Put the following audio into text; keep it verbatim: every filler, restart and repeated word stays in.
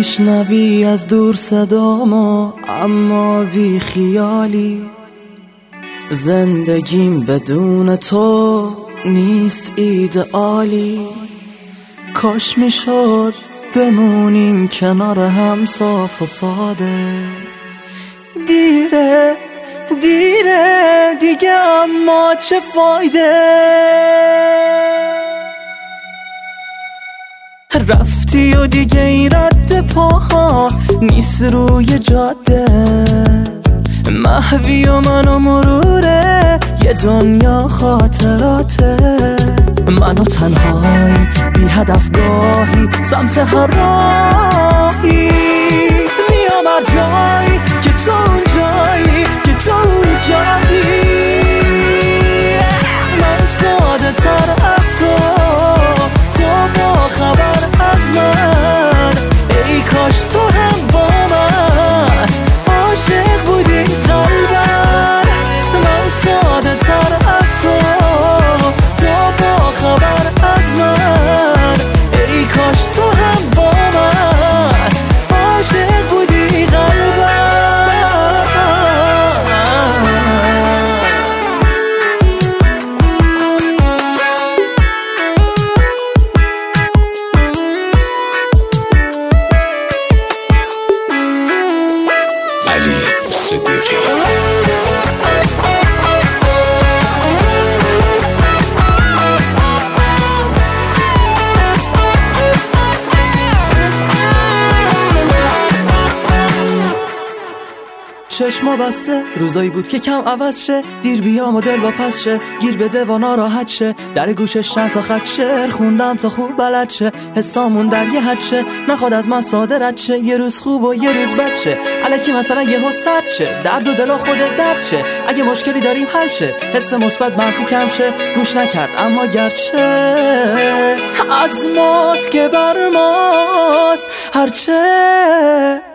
میشنوی از دور صدامو اما بی خیالی. زندگیم بدون تو نیست ایدئالی. کاش میشد بمونیم کنار هم صاف و ساده. دیره دیره دیگه اما چه فایده. رفتی و دیگه این رد پاها نیست روی جاده. محوی و من و مروره یه دنیا خاطراته. منو تنهایی بی هدف گاهی سمت هر راهی میام هر جایی که تو اون جایی که تو اون جایی. من ساده تر از تو تو با خبر از من. ای کاش تو هم با من عاشق بودی قلبم. من ساده تر از تو تو با خبر از من. ای کاش تو هم با من عاشق بودی قلبم. چشما بسته روزایی بود که کم عوض شه. دیر بیام و دل با پس شه. گیر بده و ناراحت شه. در گوشش چند تا خط شعر خوندم تا خوب بلد شه. حسامون در یه حد شه. نخواد از من ساده رد شه. یه روز خوب و یه روز بد شه. الکی مثلا یه ها سرد شه. درد و دل و خودت درد شه. اگه مشکلی داریم حل شه. حس مثبت منفی کم شه. گوش نکرد اما گرچه از ماست که بر ماست هرچه